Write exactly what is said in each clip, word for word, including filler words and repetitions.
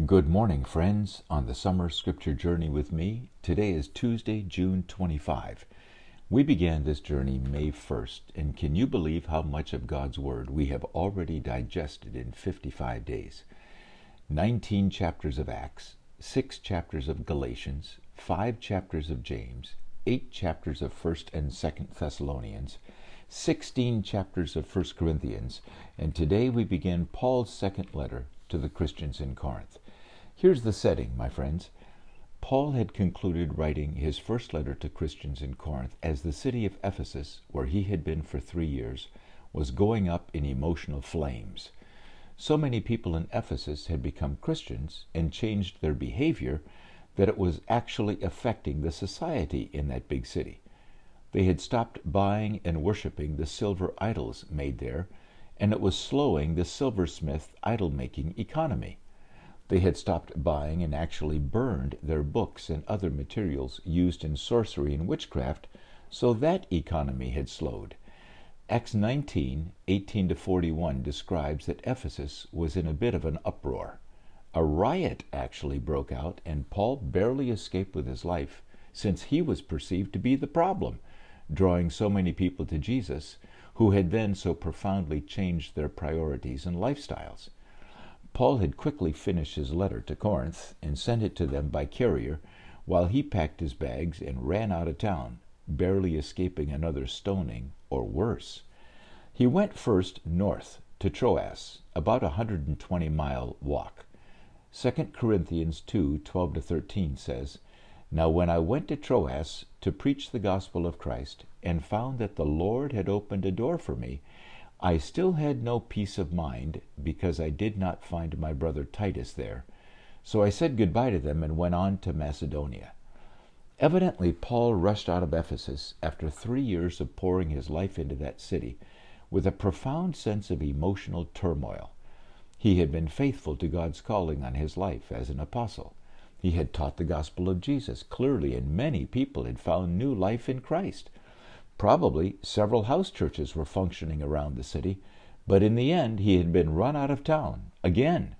Good morning, friends, on the summer scripture journey with me. Today is Tuesday, June twenty-fifth. We began this journey May first, and can you believe how much of God's Word we have already digested in fifty-five days? nineteen chapters of Acts, six chapters of Galatians, five chapters of James, eight chapters of first and second Thessalonians, sixteen chapters of first Corinthians, and today we begin Paul's second letter to the Christians in Corinth. Here's the setting, my friends. Paul had concluded writing his first letter to Christians in Corinth as the city of Ephesus, where he had been for three years, was going up in emotional flames. So many people in Ephesus had become Christians and changed their behavior that it was actually affecting the society in that big city. They had stopped buying and worshiping the silver idols made there, and it was slowing the silversmith idol-making economy. They had stopped buying and actually burned their books and other materials used in sorcery and witchcraft, so that economy had slowed. Acts nineteen, eighteen to forty-one describes that Ephesus was in a bit of an uproar. A riot actually broke out, and Paul barely escaped with his life, since he was perceived to be the problem, drawing so many people to Jesus, who had then so profoundly changed their priorities and lifestyles. Paul had quickly finished his letter to Corinth and sent it to them by carrier, while he packed his bags and ran out of town, barely escaping another stoning or worse. He went first north to Troas, about a one hundred twenty mile walk. Second Corinthians two, twelve to thirteen says, "Now when I went to Troas to preach the gospel of Christ, and found that the Lord had opened a door for me, I still had no peace of mind, because I did not find my brother Titus there. So I said goodbye to them and went on to Macedonia." Evidently, Paul rushed out of Ephesus after three years of pouring his life into that city with a profound sense of emotional turmoil. He had been faithful to God's calling on his life as an apostle. He had taught the gospel of Jesus clearly, and many people had found new life in Christ. Probably several house churches were functioning around the city, but in the end he had been run out of town again.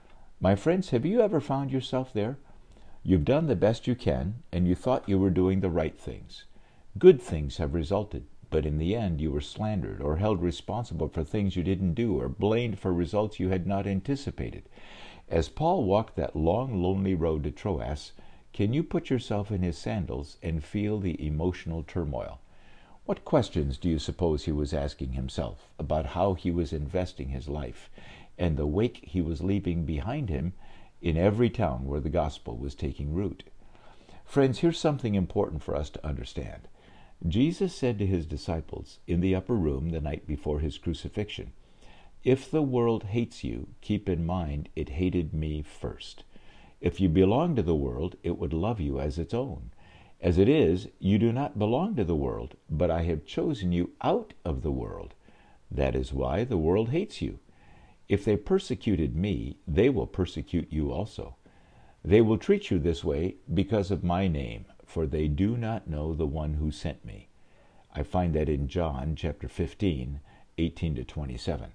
My friends, have you ever found yourself there? You've done the best you can, and you thought you were doing the right things. Good things have resulted, but in the end you were slandered or held responsible for things you didn't do, or blamed for results you had not anticipated. As Paul walked that long, lonely road to Troas, can you put yourself in his sandals and feel the emotional turmoil? What questions do you suppose he was asking himself about how he was investing his life and the wake he was leaving behind him in every town where the gospel was taking root? Friends, here's something important for us to understand. Jesus said to his disciples in the upper room the night before his crucifixion, "If the world hates you, keep in mind it hated me first. If you belong to the world, it would love you as its own. As it is, you do not belong to the world, but I have chosen you out of the world. That is why the world hates you. If they persecuted me, they will persecute you also. They will treat you this way because of my name, for they do not know the one who sent me." I find that in John chapter fifteen, eighteen to twenty-seven.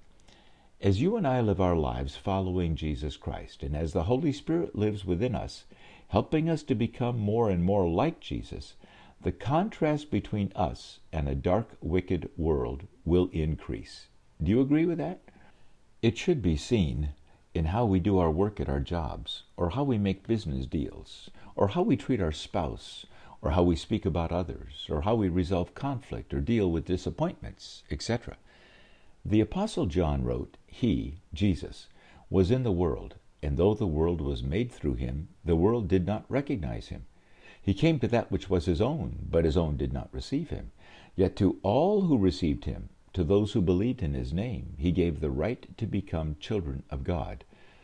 As you and I live our lives following Jesus Christ, and as the Holy Spirit lives within us, helping us to become more and more like Jesus, the contrast between us and a dark, wicked world will increase. Do you agree with that? It should be seen in how we do our work at our jobs, or how we make business deals, or how we treat our spouse, or how we speak about others, or how we resolve conflict or deal with disappointments, et cetera. The Apostle John wrote, "He, Jesus, was in the world, and though the world was made through him, the world did not recognize him. He came to that which was his own, but his own did not receive him. Yet to all who received him, to those who believed in his name, he gave the right to become children of God."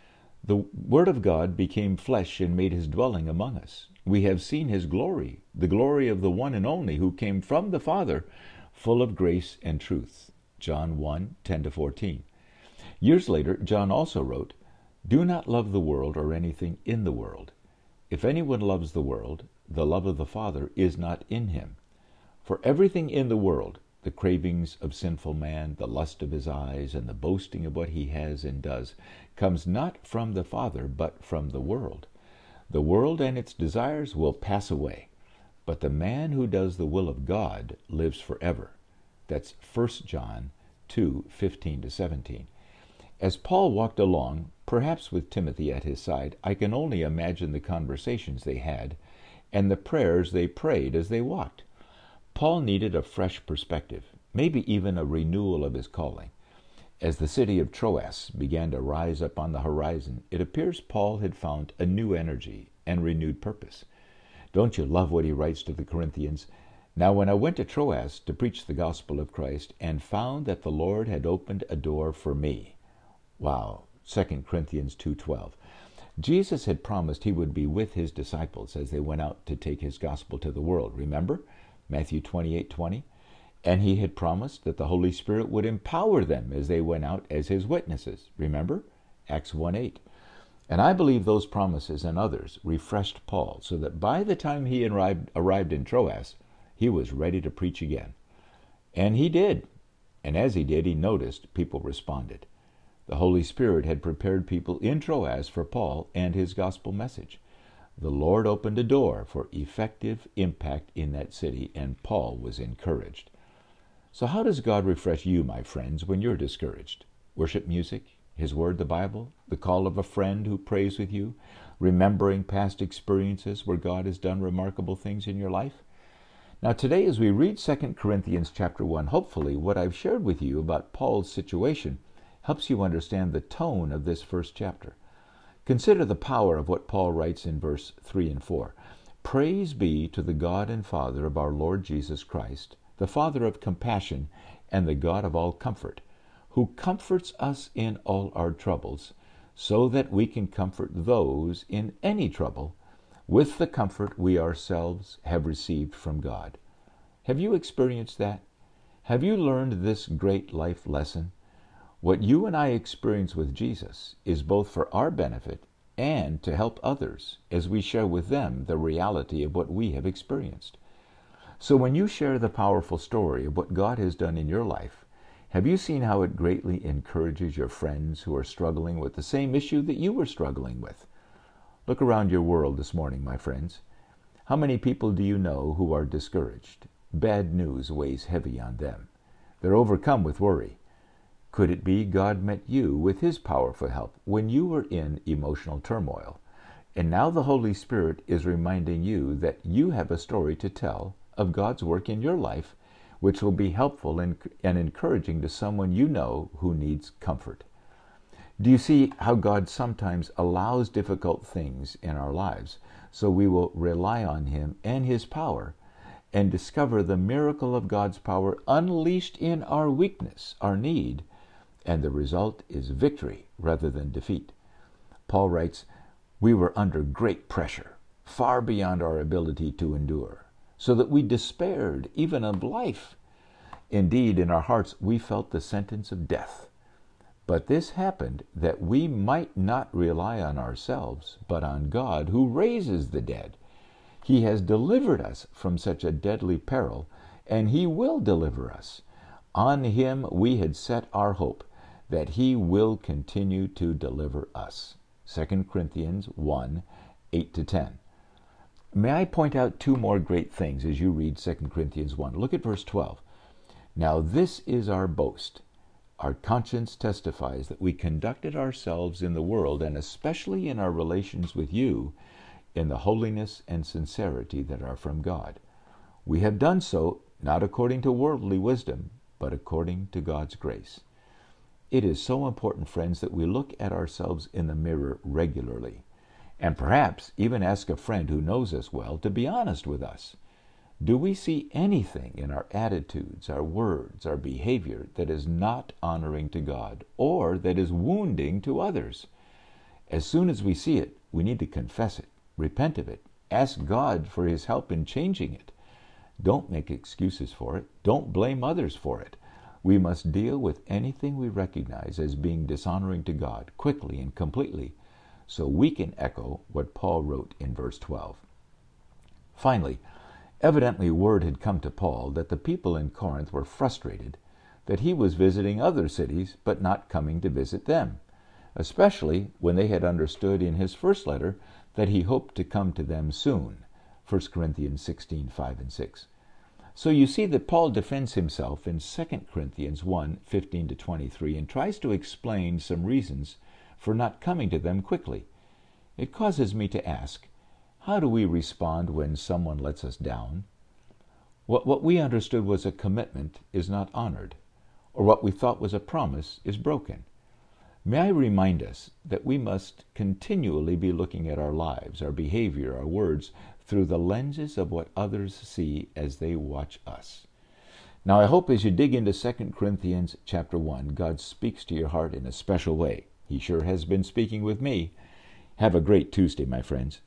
The Word of God became flesh and made his dwelling among us. We have seen his glory, the glory of the one and only who came from the Father, full of grace and truth. John one, ten to fourteen. Years later, John also wrote, "Do not love the world or anything in the world. If anyone loves the world, the love of the Father is not in him. For everything in the world, the cravings of sinful man, the lust of his eyes, and the boasting of what he has and does, comes not from the Father, but from the world. The world and its desires will pass away, but the man who does the will of God lives forever. That's First John two, fifteen to seventeen. As Paul walked along, perhaps with Timothy at his side, I can only imagine the conversations they had and the prayers they prayed as they walked. Paul needed a fresh perspective, maybe even a renewal of his calling. As the city of Troas began to rise up on the horizon, it appears Paul had found a new energy and renewed purpose. Don't you love what he writes to the Corinthians? Now when I went to Troas to preach the gospel of Christ and found that the Lord had opened a door for me. Wow, Second Corinthians two twelve. Jesus had promised he would be with his disciples as they went out to take his gospel to the world. Remember? Matthew twenty-eight twenty. And he had promised that the Holy Spirit would empower them as they went out as his witnesses. Remember? Acts one eight. And I believe those promises and others refreshed Paul so that by the time he arrived, arrived in Troas, he was ready to preach again. And he did. And as he did, he noticed people responded. The Holy Spirit had prepared people in Troas for Paul and his gospel message. The Lord opened a door for effective impact in that city, and Paul was encouraged. So how does God refresh you, my friends, when you're discouraged? Worship music, His Word, the Bible, the call of a friend who prays with you, remembering past experiences where God has done remarkable things in your life? Now today, as we read Second Corinthians chapter one, hopefully what I've shared with you about Paul's situation helps you understand the tone of this first chapter. Consider the power of what Paul writes in verse three and four. Praise be to the God and Father of our Lord Jesus Christ, the Father of compassion and the God of all comfort, who comforts us in all our troubles, so that we can comfort those in any trouble with the comfort we ourselves have received from God. Have you experienced that? Have you learned this great life lesson? What you and I experience with Jesus is both for our benefit and to help others as we share with them the reality of what we have experienced. So when you share the powerful story of what God has done in your life, have you seen how it greatly encourages your friends who are struggling with the same issue that you were struggling with? Look around your world this morning, my friends. How many people do you know who are discouraged? Bad news weighs heavy on them. They're overcome with worry. Could it be God met you with His powerful help when you were in emotional turmoil? And now the Holy Spirit is reminding you that you have a story to tell of God's work in your life, which will be helpful and, and encouraging to someone you know who needs comfort. Do you see how God sometimes allows difficult things in our lives so we will rely on Him and His power and discover the miracle of God's power unleashed in our weakness, our need, and the result is victory rather than defeat. Paul writes, we were under great pressure, far beyond our ability to endure, so that we despaired even of life. Indeed, in our hearts we felt the sentence of death. But this happened that we might not rely on ourselves, but on God who raises the dead. He has delivered us from such a deadly peril, and He will deliver us. On Him we had set our hope, that He will continue to deliver us. Second Corinthians one, eight to ten. May I point out two more great things as you read Second Corinthians one. Look at verse twelve. Now this is our boast. Our conscience testifies that we conducted ourselves in the world, and especially in our relations with you, in the holiness and sincerity that are from God. We have done so not according to worldly wisdom, but according to God's grace. It is so important, friends, that we look at ourselves in the mirror regularly, and perhaps even ask a friend who knows us well to be honest with us. Do we see anything in our attitudes, our words, our behavior that is not honoring to God or that is wounding to others? As soon as we see it, we need to confess it, repent of it, ask God for His help in changing it. Don't make excuses for it. Don't blame others for it. We must deal with anything we recognize as being dishonoring to God quickly and completely, so we can echo what Paul wrote in verse twelve. Finally, Evidently word had come to Paul that the people in Corinth were frustrated that he was visiting other cities but not coming to visit them, especially when they had understood in his first letter that he hoped to come to them soon, First Corinthians sixteen, five and six. So you see that Paul defends himself in Second Corinthians one, fifteen to twenty-three, and tries to explain some reasons for not coming to them quickly. It causes me to ask, how do we respond when someone lets us down? What, what we understood was a commitment is not honored, or what we thought was a promise is broken. May I remind us that we must continually be looking at our lives, our behavior, our words, through the lenses of what others see as they watch us. Now I hope as you dig into Second Corinthians chapter one, God speaks to your heart in a special way. He sure has been speaking with me. Have a great Tuesday, my friends.